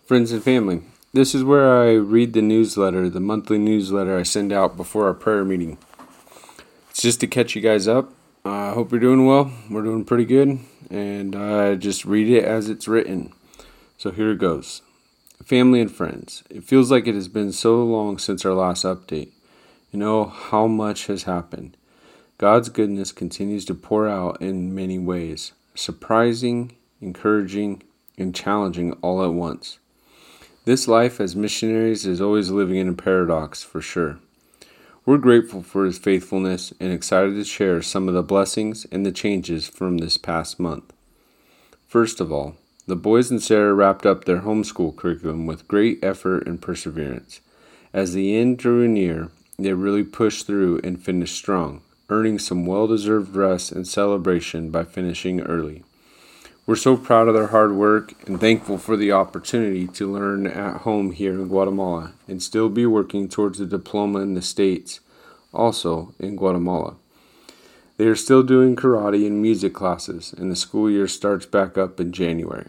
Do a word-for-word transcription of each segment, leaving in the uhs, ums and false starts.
Friends and family, this is where I read the newsletter, the monthly newsletter I send out before our prayer meeting. It's just to catch you guys up. I uh, hope you're doing well. We're doing pretty good, and I just read it as it's written. So here it goes. Family and friends, it feels like it has been so long since our last update. You know how much has happened. God's goodness continues to pour out in many ways, surprising, encouraging, and challenging all at once. This life as missionaries is always living in a paradox, for sure. We're grateful for His faithfulness and excited to share some of the blessings and the changes from this past month. First of all, the boys and Sarah wrapped up their homeschool curriculum with great effort and perseverance. As the end drew near, they really pushed through and finished strong, earning some well-deserved rest and celebration by finishing early. We're so proud of their hard work and thankful for the opportunity to learn at home here in Guatemala and still be working towards a diploma in the States, also in Guatemala. They are still doing karate and music classes, and the school year starts back up in January.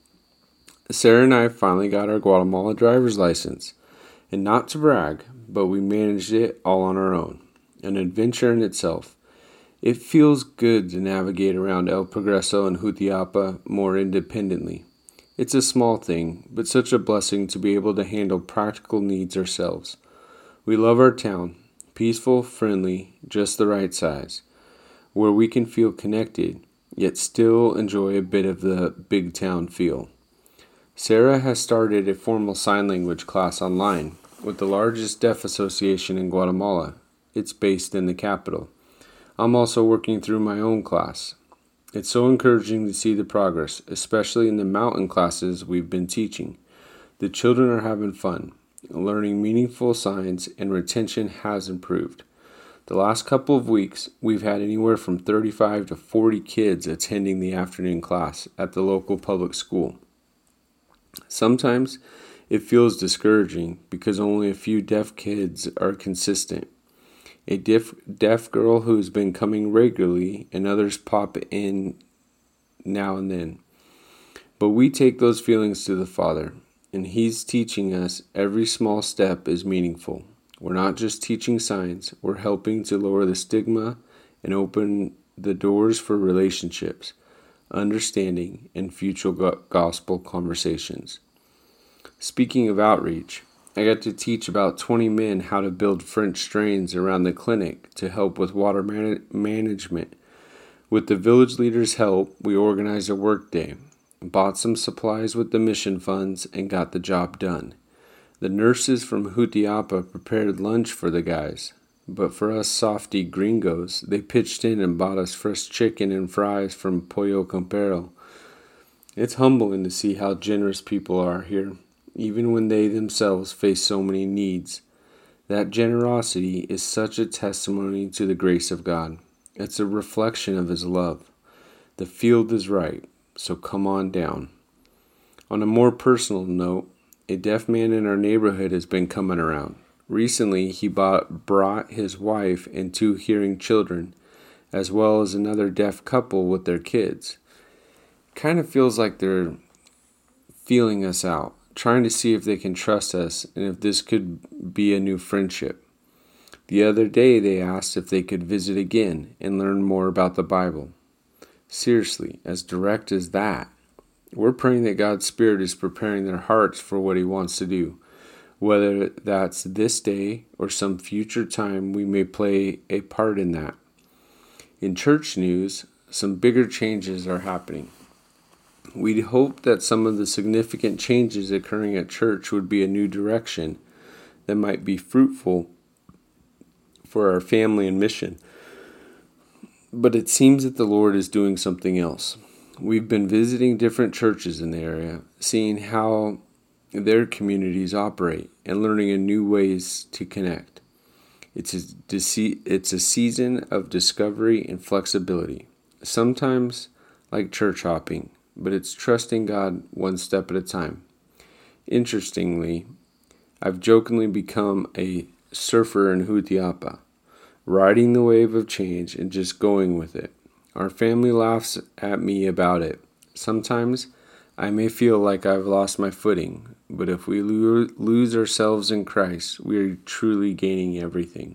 Sarah and I finally got our Guatemala driver's license, and not to brag, but we managed it all on our own, an adventure in itself. It feels good to navigate around El Progreso and Jutiapa more independently. It's a small thing, but such a blessing to be able to handle practical needs ourselves. We love our town, peaceful, friendly, just the right size, where we can feel connected, yet still enjoy a bit of the big town feel. Sarah has started a formal sign language class online with the largest deaf association in Guatemala. It's based in the capital. I'm also working through my own class. It's so encouraging to see the progress, especially in the mountain classes we've been teaching. The children are having fun, learning meaningful signs, and retention has improved. The last couple of weeks, we've had anywhere from thirty-five to forty kids attending the afternoon class at the local public school. Sometimes it feels discouraging because only a few deaf kids are consistent. A deaf, deaf girl who's been coming regularly, and others pop in now and then. But we take those feelings to the Father, and He's teaching us every small step is meaningful. We're not just teaching signs, we're helping to lower the stigma and open the doors for relationships, understanding, and future gospel conversations. Speaking of outreach, I got to teach about twenty men how to build French drains around the clinic to help with water man- management. With the village leaders' help, we organized a work day, bought some supplies with the mission funds, and got the job done. The nurses from Jutiapa prepared lunch for the guys, but for us softy gringos, they pitched in and bought us fresh chicken and fries from Pollo Campero. It's humbling to see how generous people are here, even when they themselves face so many needs. That generosity is such a testimony to the grace of God. It's a reflection of His love. The field is right, so come on down. On a more personal note, a deaf man in our neighborhood has been coming around. Recently, he bought, brought his wife and two hearing children, as well as another deaf couple with their kids. Kind of feels like they're feeling us out, trying to see if they can trust us and if this could be a new friendship. The other day they asked if they could visit again and learn more about the Bible. Seriously, as direct as that. We're praying that God's Spirit is preparing their hearts for what He wants to do. Whether that's this day or some future time, we may play a part in that. In church news, some bigger changes are happening. We'd hope that some of the significant changes occurring at church would be a new direction that might be fruitful for our family and mission. But it seems that the Lord is doing something else. We've been visiting different churches in the area, seeing how their communities operate and learning in new ways to connect. It's a, it's a season of discovery and flexibility, sometimes like church hopping, but it's trusting God one step at a time. Interestingly, I've jokingly become a surfer in Jutiapa, riding the wave of change and just going with it. Our family laughs at me about it. Sometimes I may feel like I've lost my footing, But if we lo- lose ourselves in Christ, we are truly gaining everything.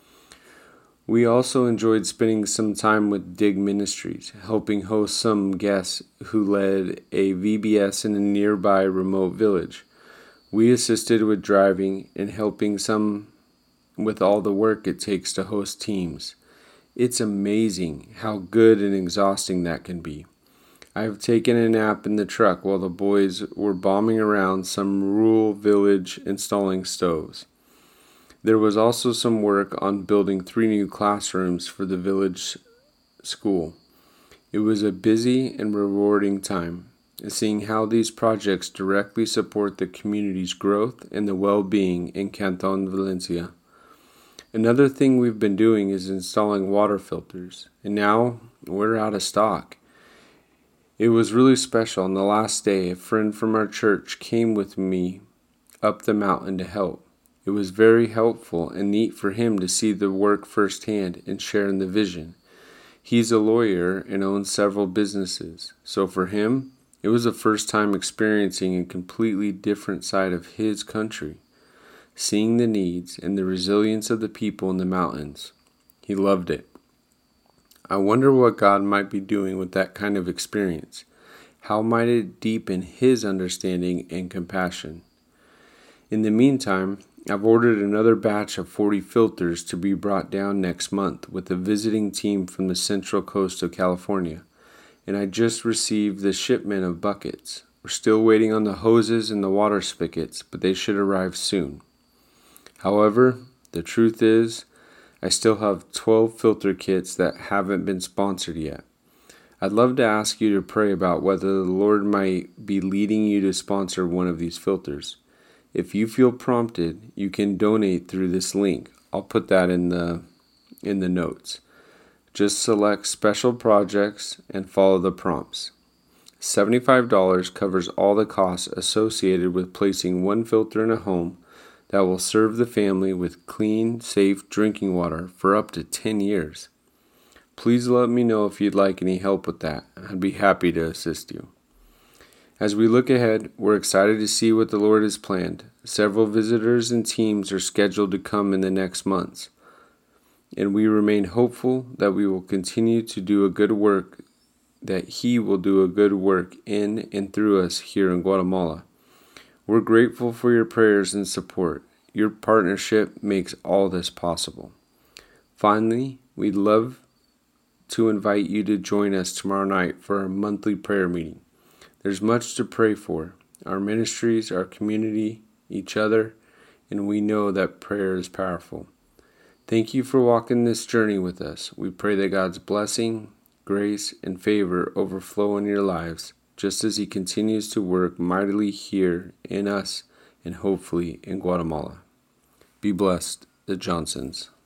We also enjoyed spending some time with Dig Ministries, helping host some guests who led a V B S in a nearby remote village. We assisted with driving and helping some with all the work it takes to host teams. It's amazing how good and exhausting that can be. I have taken a nap in the truck while the boys were bombing around some rural village installing stoves. There was also some work on building three new classrooms for the village school. It was a busy and rewarding time, seeing how these projects directly support the community's growth and the well-being in Canton Valencia. Another thing we've been doing is installing water filters, and now we're out of stock. It was really special. On the last day, a friend from our church came with me up the mountain to help. It was very helpful and neat for him to see the work firsthand and share in the vision. He's a lawyer and owns several businesses, so for him, it was the first time experiencing a completely different side of his country, seeing the needs and the resilience of the people in the mountains. He loved it. I wonder what God might be doing with that kind of experience. How might it deepen his understanding and compassion? In the meantime, I've ordered another batch of forty filters to be brought down next month with a visiting team from the Central Coast of California, and I just received the shipment of buckets. We're still waiting on the hoses and the water spigots, but they should arrive soon. However, the truth is, I still have twelve filter kits that haven't been sponsored yet. I'd love to ask you to pray about whether the Lord might be leading you to sponsor one of these filters. If you feel prompted, you can donate through this link. I'll put that in the in the notes. Just select special projects and follow the prompts. seventy-five dollars covers all the costs associated with placing one filter in a home that will serve the family with clean, safe drinking water for up to ten years. Please let me know if you'd like any help with that. I'd be happy to assist you. As we look ahead, we're excited to see what the Lord has planned. Several visitors and teams are scheduled to come in the next months, and we remain hopeful that we will continue to do a good work, that He will do a good work in and through us here in Guatemala. We're grateful for your prayers and support. Your partnership makes all this possible. Finally, we'd love to invite you to join us tomorrow night for our monthly prayer meeting. There's much to pray for, our ministries, our community, each other, and we know that prayer is powerful. Thank you for walking this journey with us. We pray that God's blessing, grace, and favor overflow in your lives, just as He continues to work mightily here in us and hopefully in Guatemala. Be blessed, the Johnsons.